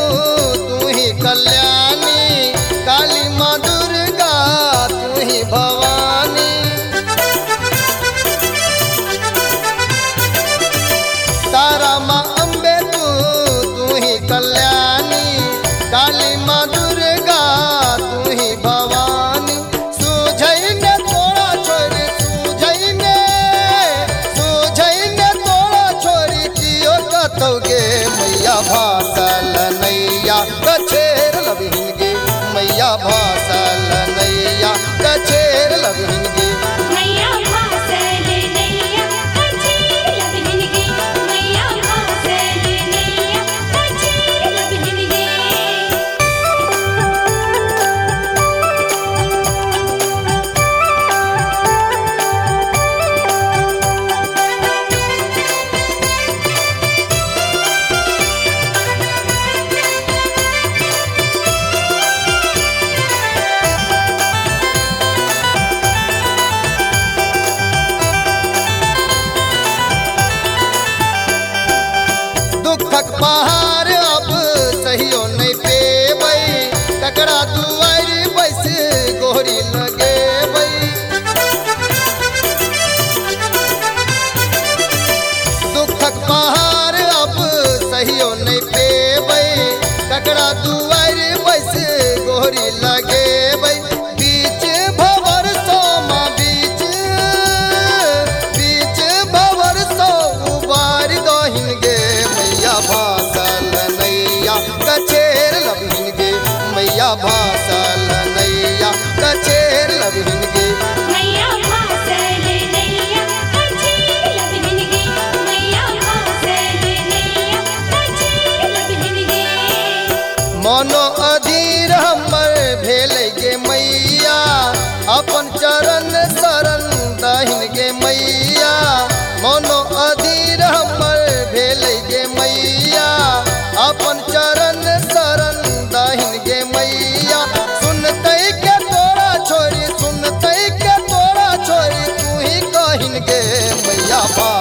तू ही कल्याणी, काली माँ दुर्गा तू ही भवानी। तारा माँ अम्बे तू ही कल्याणी, काली माँ दुर्गा तू ही भवानी। सूझैने तोड़ा छोरी सूझैने तोड़ा छोरी कियो कतौगे मैया भासल नैया कछेर लबिन गे, मैया भासल नैया कछेर लबिन गे। मैया भासल नैया कछेर लबिन गे, मैया भासल नैया कछेर लबिन गे। दुखक पहाड़ अब सहियो नहीं पेबै, ककरा दुआरी बैस गोहरी लगेबै। दुखक पहाड़ अब सहियो नहीं पेबै, ककरा दुआरी बैस गोहरी लगेबै। बीच भवर सोमा बीच भवर सो उबार दहिन गे, मैया भासल नैया कछेर लबिन गे, मैया भासल नैया कछेर लबिन गे। मैया भासल नैया कछेर लबिन गे, मैया भासल नैया कछेर लबिन गे। मनो अधीर हमर भेल गे मैया, अपन चरण शरण दहिन गे मैया। मनो अधीर हमर भेल गे मैया, अपन चरण शरण दहिन गे मैया। सुनतै के तोरा छोरी तू ही कहिन गे मैया।